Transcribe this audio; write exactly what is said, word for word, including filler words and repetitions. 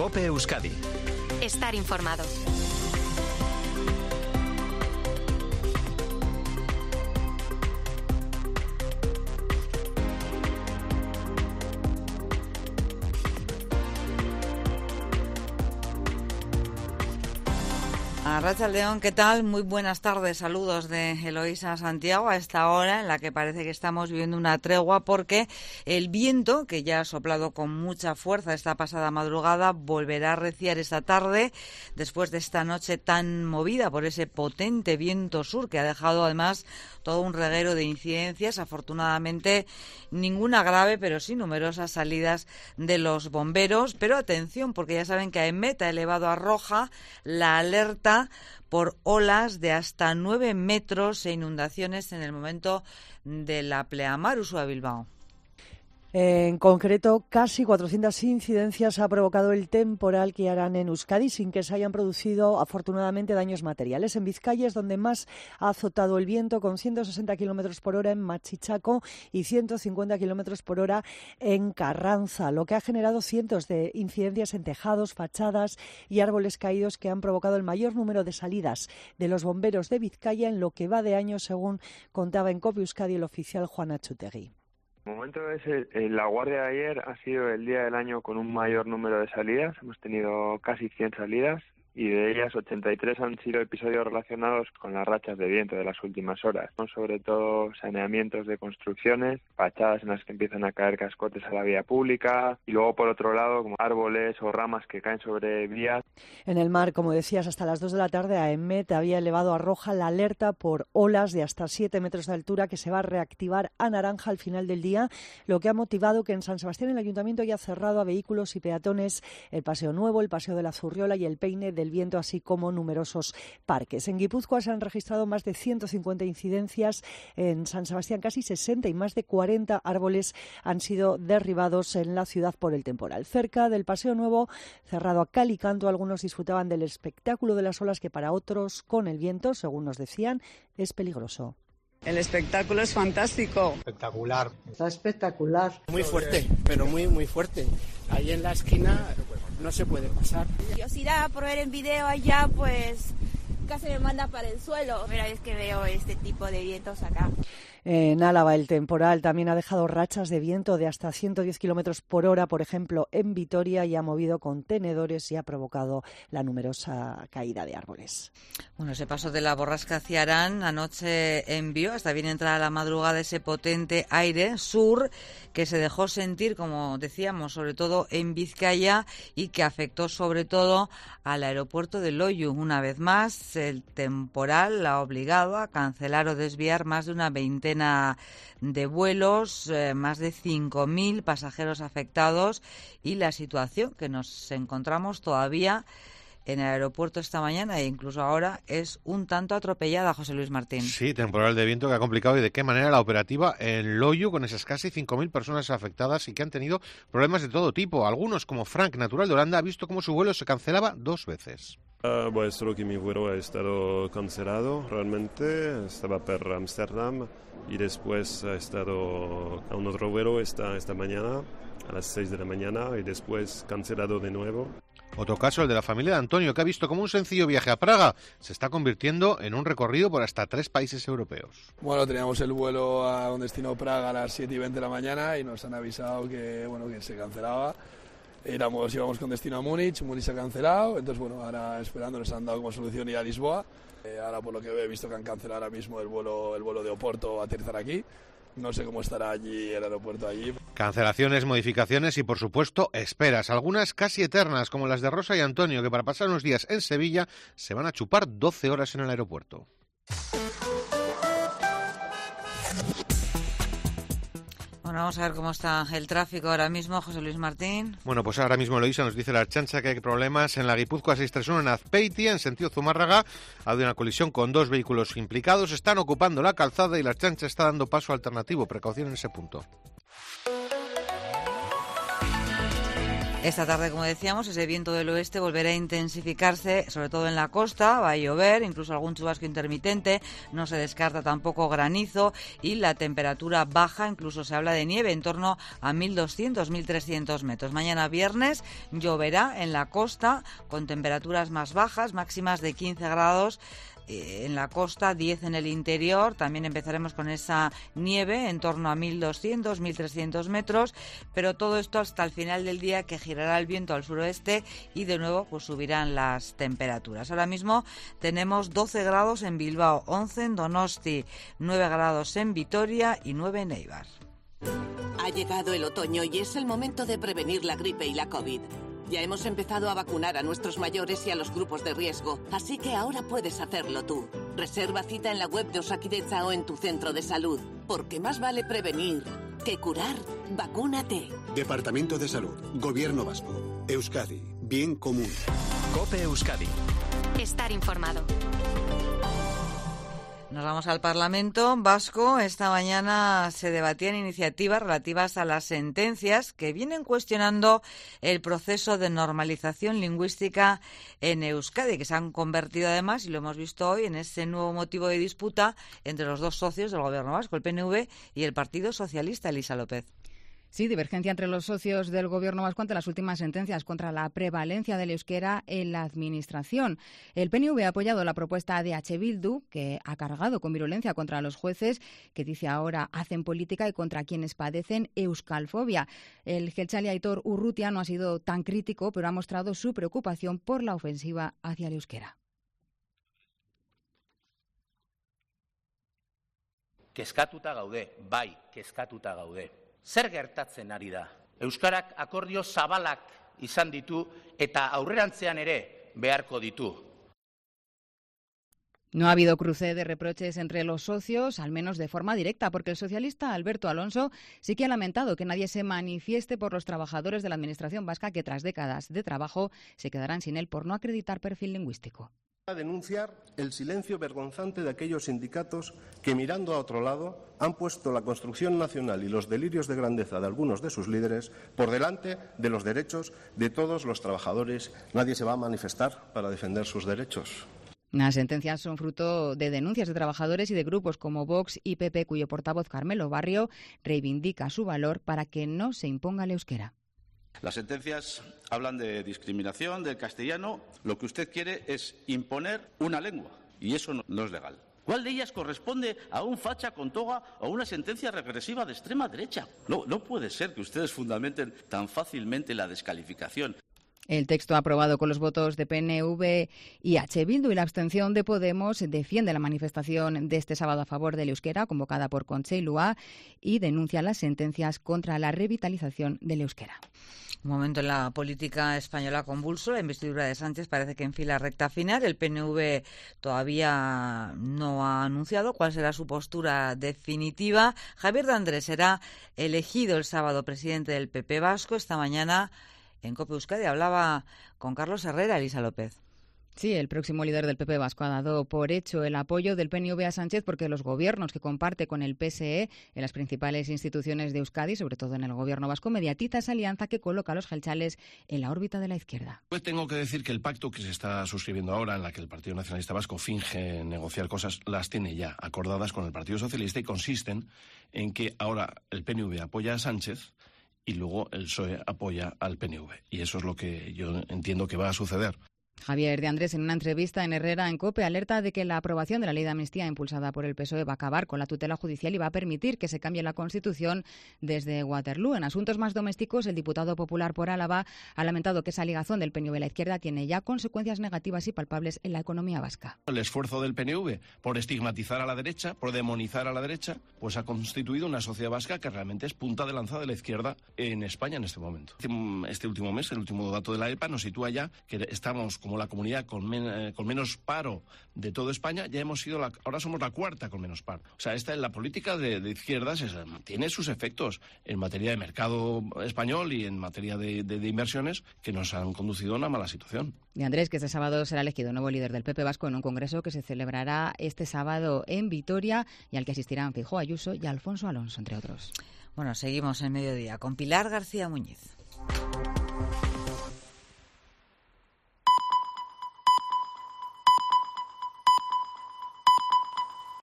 COPE Euskadi. Estar informado. Arratsaldeon, ¿qué tal? Muy buenas tardes, saludos de Eloísa Santiago a esta hora en la que parece que estamos viviendo una tregua porque el viento, que ya ha soplado con mucha fuerza esta pasada madrugada, volverá a arreciar esta tarde después de esta noche tan movida por ese potente viento sur que ha dejado además todo un reguero de incidencias, afortunadamente ninguna grave, pero sí numerosas salidas de los bomberos. Pero atención, porque ya saben que AEMET ha elevado a roja la alerta por olas de hasta nueve metros e inundaciones en el momento de la pleamar Uxue Bilbao. En concreto, casi cuatrocientas incidencias ha provocado el temporal que harán en Euskadi sin que se hayan producido, afortunadamente, daños materiales. En Vizcaya es donde más ha azotado el viento, con ciento sesenta kilómetros por hora en Machichaco y ciento cincuenta kilómetros por hora en Carranza, lo que ha generado cientos de incidencias en tejados, fachadas y árboles caídos que han provocado el mayor número de salidas de los bomberos de Vizcaya en lo que va de año, según contaba en COPE Euskadi el oficial Juan Achutegui. El momento es el, el, la guardia de ayer ha sido el día del año con un mayor número de salidas. Hemos tenido casi cien salidas y de ellas ochenta y tres han sido episodios relacionados con las rachas de viento de las últimas horas. Son sobre todo saneamientos de construcciones, fachadas en las que empiezan a caer cascotes a la vía pública y luego por otro lado como árboles o ramas que caen sobre vías. En el mar, como decías, hasta las dos de la tarde AEMET había elevado a roja la alerta por olas de hasta siete metros de altura que se va a reactivar a naranja al final del día, lo que ha motivado que en San Sebastián el Ayuntamiento haya cerrado a vehículos y peatones el Paseo Nuevo, el Paseo de la Zurriola y el Peine del Viento, así como numerosos parques. En Guipúzcoa se han registrado más de ciento cincuenta incidencias, en San Sebastián casi sesenta y más de cuarenta árboles han sido derribados en la ciudad por el temporal. Cerca del Paseo Nuevo, cerrado a cal y canto, algunos disfrutaban del espectáculo de las olas que para otros, con el viento, según nos decían, es peligroso. El espectáculo es fantástico. Espectacular. Está espectacular. Muy fuerte, pero muy, muy fuerte. Ahí en la esquina no se puede pasar. Curiosidad por ver en video allá, pues casi me manda para el suelo. Primera vez que veo este tipo de vientos acá. En Álava el temporal también ha dejado rachas de viento de hasta ciento diez kilómetros por hora, por ejemplo, en Vitoria, y ha movido contenedores y ha provocado la numerosa caída de árboles. Bueno, ese paso de la borrasca hacia Arán anoche envió hasta bien entrada la madrugada ese potente aire sur que se dejó sentir, como decíamos, sobre todo en Vizcaya y que afectó sobre todo al aeropuerto de Loiu. Una vez más, el temporal ha obligado a cancelar o desviar más de una veintena de vuelos, eh, más de cinco mil pasajeros afectados y la situación que nos encontramos todavía en el aeropuerto esta mañana e incluso ahora es un tanto atropellada, José Luis Martín. Sí, temporal de viento que ha complicado y de qué manera la operativa en Loiu, con esas casi cinco mil personas afectadas y que han tenido problemas de todo tipo. Algunos, como Frank, natural de Holanda, ha visto cómo su vuelo se cancelaba dos veces. Uh, bueno, solo que mi vuelo ha estado cancelado realmente, estaba para Ámsterdam y después ha estado a un otro vuelo esta, esta mañana, a las seis de la mañana, y después cancelado de nuevo. Otro caso, el de la familia de Antonio, que ha visto cómo un sencillo viaje a Praga se está convirtiendo en un recorrido por hasta tres países europeos. Bueno, teníamos el vuelo a un destino Praga a las siete y veinte de la mañana y nos han avisado que, bueno, que se cancelaba. Éramos, íbamos con destino a Múnich, Múnich se ha cancelado, entonces bueno, ahora esperando nos han dado como solución ir a Lisboa. Eh, ahora por lo que he visto que han cancelado ahora mismo el vuelo, el vuelo de Oporto a aterrizar aquí. No sé cómo estará allí el aeropuerto allí. Cancelaciones, modificaciones y, por supuesto, esperas. Algunas casi eternas, como las de Rosa y Antonio, que para pasar unos días en Sevilla se van a chupar doce horas en el aeropuerto. Bueno, vamos a ver cómo está el tráfico ahora mismo, José Luis Martín. Bueno, pues ahora mismo Eloísa nos dice la Archancha que hay problemas en la Guipúzcoa seiscientos treinta y uno en Azpeitia, en sentido Zumárraga. Ha habido una colisión con dos vehículos implicados. Están ocupando la calzada y la Archancha está dando paso alternativo. Precaución en ese punto. Esta tarde, como decíamos, ese viento del oeste volverá a intensificarse, sobre todo en la costa, va a llover, incluso algún chubasco intermitente, no se descarta tampoco granizo y la temperatura baja, incluso se habla de nieve en torno a mil doscientos a mil trescientos metros. Mañana viernes lloverá en la costa con temperaturas más bajas, máximas de quince grados. En la costa, diez en el interior. También empezaremos con esa nieve en torno a mil doscientos a mil trescientos metros, pero todo esto hasta el final del día, que girará el viento al suroeste y de nuevo pues subirán las temperaturas. Ahora mismo tenemos doce grados en Bilbao, once en Donosti, nueve grados en Vitoria y nueve en Eibar. Ha llegado el otoño y es el momento de prevenir la gripe y la COVID. Ya hemos empezado a vacunar a nuestros mayores y a los grupos de riesgo, así que ahora puedes hacerlo tú. Reserva cita en la web de Osakidetza o en tu centro de salud, porque más vale prevenir que curar. Vacúnate. Departamento de Salud, Gobierno Vasco, Euskadi, bien común. COPE Euskadi. Estar informado. Nos vamos al Parlamento Vasco. Esta mañana se debatían iniciativas relativas a las sentencias que vienen cuestionando el proceso de normalización lingüística en Euskadi, que se han convertido además, y lo hemos visto hoy, en ese nuevo motivo de disputa entre los dos socios del Gobierno vasco, el P N V y el Partido Socialista. Elisa López. Sí, divergencia entre los socios del Gobierno vasco ante las últimas sentencias contra la prevalencia del euskera en la Administración. El P N V ha apoyado la propuesta de H. Bildu, que ha cargado con virulencia contra los jueces, que dice ahora hacen política, y contra quienes padecen euskalfobia. El jeltzale Aitor Urrutia no ha sido tan crítico, pero ha mostrado su preocupación por la ofensiva hacia el euskera. Kezkatuta gaude, bai, kezkatuta gaude. Zer gertatzen ari da? Euskarak akordio zabalak izan ditu eta aurrerantzean ere beharko ditu. No ha habido cruce de reproches entre los socios, al menos de forma directa, porque el socialista Alberto Alonso sí que ha lamentado que nadie se manifieste por los trabajadores de la Administración vasca que tras décadas de trabajo se quedarán sin él por no acreditar perfil lingüístico. A denunciar el silencio vergonzante de aquellos sindicatos que, mirando a otro lado, han puesto la construcción nacional y los delirios de grandeza de algunos de sus líderes por delante de los derechos de todos los trabajadores. Nadie se va a manifestar para defender sus derechos. Las sentencias son fruto de denuncias de trabajadores y de grupos como Vox y P P, cuyo portavoz Carmelo Barrio reivindica su valor para que no se imponga el euskera. Las sentencias hablan de discriminación del castellano. Lo que usted quiere es imponer una lengua, y eso no, no es legal. ¿Cuál de ellas corresponde a un facha con toga o una sentencia regresiva de extrema derecha? No, no puede ser que ustedes fundamenten tan fácilmente la descalificación. El texto aprobado con los votos de P N V y H. Bildu y la abstención de Podemos defiende la manifestación de este sábado a favor del euskera convocada por Kontseilua y denuncia las sentencias contra la revitalización del euskera. Un momento en la política española convulso. La investidura de Sánchez parece que enfila recta final. El P N V todavía no ha anunciado cuál será su postura definitiva. Javier de Andrés será elegido el sábado presidente del P P vasco. Esta mañana en COPE Euskadi hablaba con Carlos Herrera. Elisa López. Sí, el próximo líder del P P vasco ha dado por hecho el apoyo del P N V a Sánchez porque los gobiernos que comparte con el P S E en las principales instituciones de Euskadi, sobre todo en el gobierno vasco, mediatiza esa alianza que coloca a los jeltzales en la órbita de la izquierda. Pues tengo que decir que el pacto que se está suscribiendo ahora, en la que el Partido Nacionalista Vasco finge negociar cosas, las tiene ya acordadas con el Partido Socialista y consisten en que ahora el P N V apoya a Sánchez y luego el P S O E apoya al P N V. Y eso es lo que yo entiendo que va a suceder. Javier de Andrés, en una entrevista en Herrera en COPE, alerta de que la aprobación de la ley de amnistía impulsada por el P S O E va a acabar con la tutela judicial y va a permitir que se cambie la Constitución desde Waterloo. En asuntos más domésticos, el diputado popular por Álava ha lamentado que esa ligazón del P N V a la izquierda tiene ya consecuencias negativas y palpables en la economía vasca. El esfuerzo del P N V por estigmatizar a la derecha, por demonizar a la derecha, pues ha constituido una sociedad vasca que realmente es punta de lanza de la izquierda en España en este momento. Este último mes, el último dato de la E P A nos sitúa ya que estamos como la comunidad con, men, eh, con menos paro de toda España, ya hemos sido la, ahora somos la cuarta con menos paro. O sea, esta es la política de, de izquierdas, es, tiene sus efectos en materia de mercado español y en materia de, de, de inversiones que nos han conducido a una mala situación. De Andrés, que este sábado será elegido nuevo líder del P P vasco en un congreso que se celebrará este sábado en Vitoria y al que asistirán Feijóo, Ayuso y Alfonso Alonso, entre otros. Bueno, seguimos en mediodía con Pilar García Muñiz.